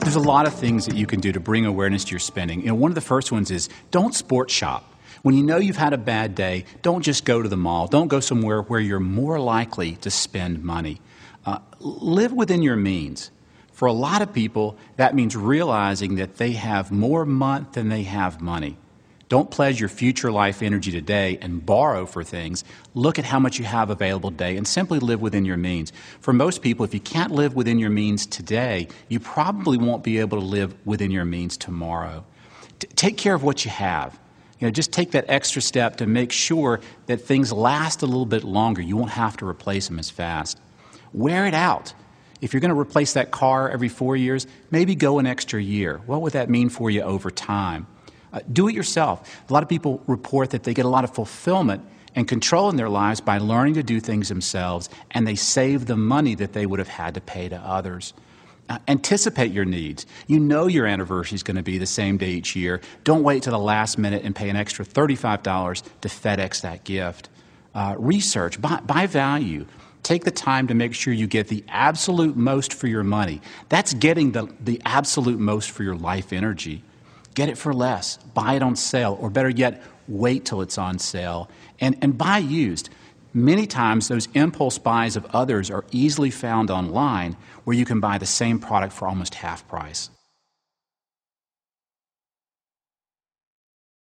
There's a lot of things that you can do to bring awareness to your spending. One of the first ones is don't sport shop. When you know you've had a bad day, don't just go to the mall. Don't go somewhere where you're more likely to spend money. Live within your means. For a lot of people, that means realizing that they have more month than they have money. Don't pledge your future life energy today and borrow for things. Look at how much you have available today and simply live within your means. For most people, if you can't live within your means today, you probably won't be able to live within your means tomorrow. Take care of what you have. Just take that extra step to make sure that things last a little bit longer. You won't have to replace them as fast. Wear it out. If you're going to replace that car every 4 years, maybe go an extra year. What would that mean for you over time? Do it yourself. A lot of people report that they get a lot of fulfillment and control in their lives by learning to do things themselves, and they save the money that they would have had to pay to others. Anticipate your needs. You know your anniversary is going to be the same day each year. Don't wait till the last minute and pay an extra $35 to FedEx that gift. Research. Buy value. Take the time to make sure you get the absolute most for your money. That's getting the absolute most for your life energy. Get it for less. Buy it on sale. Or better yet, wait till it's on sale. And buy used. Many times those impulse buys of others are easily found online where you can buy the same product for almost half price.